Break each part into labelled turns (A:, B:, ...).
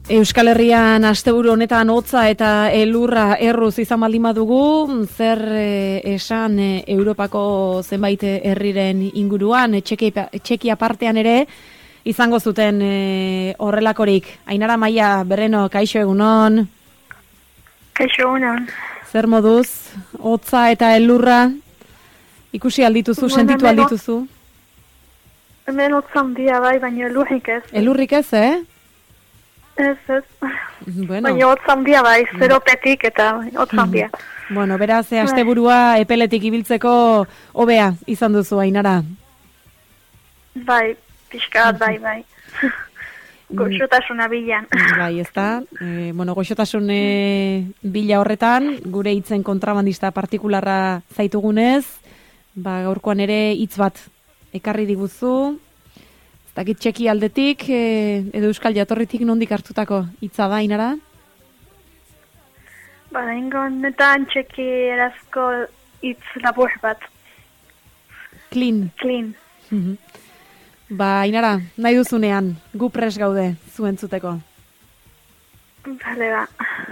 A: Euskal Herrian asteburu honetan hotza eta elurra erruz izan baldin badugu, zer esan Europako zenbait herriren inguruan, Txekia partean ere izango zuten horrelakorik. Ainara Maia, Berreno, kaixo egunon.
B: Kaixo egunon.
A: Zer moduz, hotza eta elurra ikusi aldituzu, sentitu aldituzu?
B: Hemen hotza handia bai, baina elurrik ez.
A: Elurrik ez,
B: Ez.
A: Bueno.
B: Baina hotza handia bai, zeropetik eta hotza handia.
A: Bueno, beraz, asteburua epeletik ibiltzeko hobea izan duzu, Ainara.
B: Bai, pixka bat bai. Goxotasuna bilan.
A: Bai, ezta. Goxotasun bila horretan, gure hitzen kontrabandista partikularra zaitugunez, gaurkoan ere hitz bat ekarri diguzu. Dakit Txeki aldetik, edo Euskal Jatorritik nondik hartutako hitza da, Ainara?
B: Ingo honetan Txeki erazko hitz labur bat.
A: Clean. Ainara, nahi duzunean, gu pres gaude, zuen zuteko.
B: Bale ba.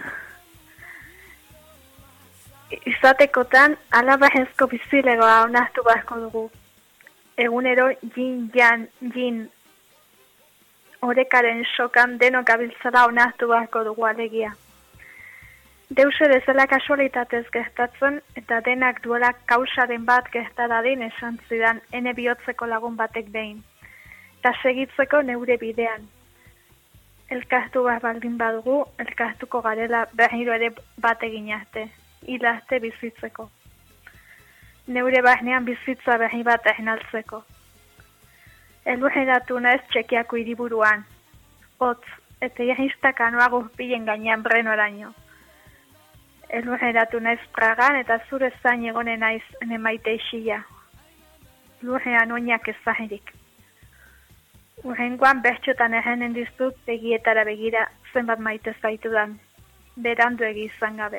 B: Izatekotan, alabahezko bizilegoa onartu beharko dugu. Egunero jin orekaren sokan denok abiltzala onartu beharko dugu alegia. Deuse dezela kasualitatez gertatzen eta denak duela kausaren bat gertadadin esan zidan ene bihotzeko lagun batek behin. Eta segitzeko neure bidean. Elkartu behar baldin badugu, elkartuko garela berriro ere bat egin arte, hil arte bizitzeko. Neure barnean bizitza berri bat eginaltzeko. Elurreratu naiz Txekiako hiriburuan. Hotz, eta irristak anuago bilen gainean Brenoraino. Elurreratu naiz Pragan eta zure zain egonen naiz ene maite isila. Lurrean oinak ezahirik. Urrengoan bertxotan errenen dizut begietara begira zenbat maite zaitudan. Berandu egi izan gabe.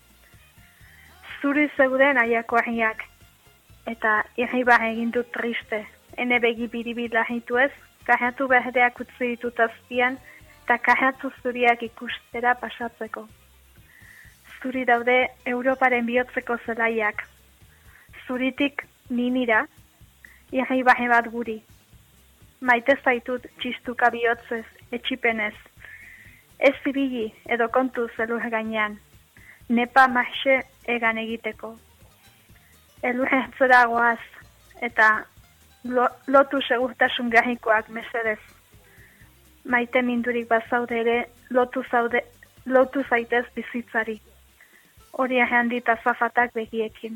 B: Zuri zeuden aiako herriak, eta irribar egin dut triste, ene begi biribil lahitu ez, karratu berdeak utzi ditut azpian, eta karratu zuriak ikustera pasatzeko. Zuri daude Europaren bihotzeko zelaiak. Zuritik ninira, irribar bat guri. Maite zaitut txistuka bihotzez, etxipenez. Ez zibili edo kontu zelur gainean. Nepa marxe egan egiteko. Elurrentzera goaz, eta lotu segurtasun gahikoak mesedez. Maite mindurik bazaude ere, lotu zaitez bizitzari. Hori errandit azafatak begiekin.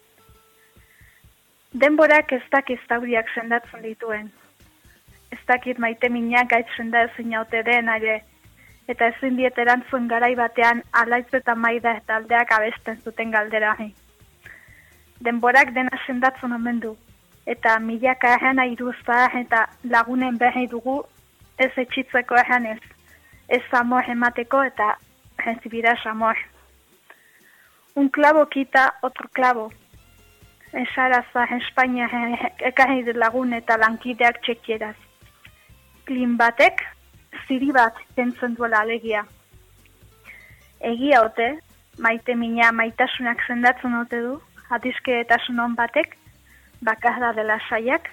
B: Denborak ez dakiz zauriak sendatzen dituen. Ez dakit maite minak gaitz senda ezin haute den ere, eta ezin diet erantzun garai batean alaitz eta maida eta aldeak abesten zuten galderahi. Denborak dena sendatzen omen du, eta milaka errana iruzta eta lagunen berri dugu ez etxitzeko erranez, ez amor emateko eta recibirás amor. Un clavo quita otro clavo. Esaraza Espainia ekarri lagun eta lankideak Txekieraz. Klin batek, ziri bat tentzen duela alegia. Egia ote, maite mina maitasunak sendatzen ote du, adizkeetasun hon batek, bakarda dela saiak.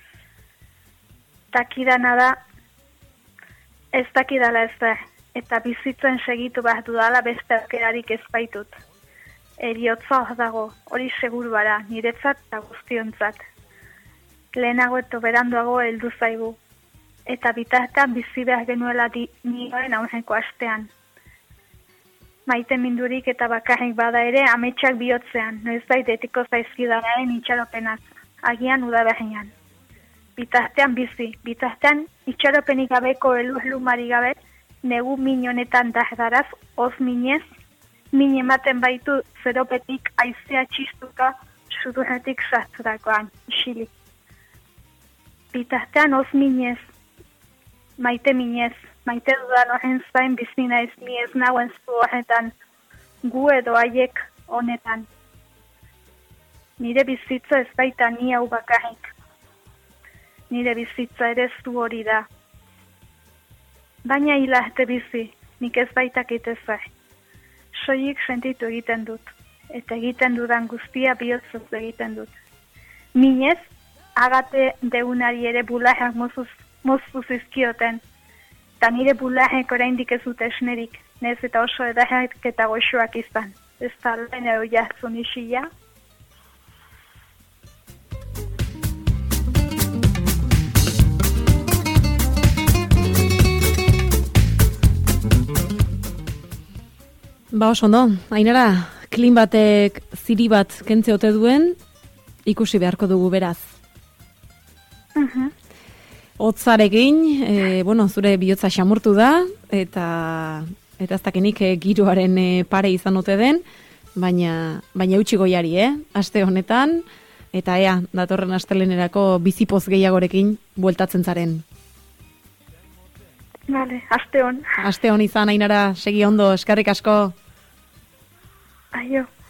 B: Takidana da, ez dakidala ez da, eta bizitzen segitu behar dudala beste aukerarik ez baitut. Eriotza hor dago, hori seguru bara, niretzat eta guztiontzat. Lehenago eta beranduago heldu zaigu. Eta bitartean bizi behar genuela nioen aurreko astean. Maite mindurik eta bakarrik bada ere ametsak bihotzean, noizbait etiko zaizkidanaren itxaropenaz, agian udaberrian. Bitartean bizi, bitartean itxaropenik gabeko elurlumari gabe, negu min honetan dardaraz, oz minez, min ematen baitu zeropetik aizea txistuka sudurretik sarturakoan, isilik. Bitartean oz minez, maite minez, maite dudan horren zain bizi naiz ni ez nauen zu horretan, gu edo haiek honetan. Nire bizitza ez baita ni hau bakarrik. Nire bizitza ere zu hori da. Baina hilarte bizi, nik ez baitakit ezai. Soilik sentitu egiten dut, eta egiten dudan guztia bihotzuz egiten dut. Minez, agate deunari ere bularrak moztu zizkioten, eta nire bularrek oraindik ez dute esnerik, nez eta oso edarrak eta goxoak izan. Ez da lehen ero jartzun isila.
A: Ba, oso ondo, Ainara, klin batek ziri bat kentze ote duen, ikusi beharko dugu beraz. Hotzarekin, zure bihotza xamurtu da, eta ez dakinik giroaren pare izan ote den, baina eutxi goiari, aste honetan, eta ea, datorren astelenerako bizipoz gehiagorekin bueltatzen zaren.
B: Vale, aste hon.
A: Aste hon izan, Ainara, segi ondo, eskerrik asko.
B: Aio.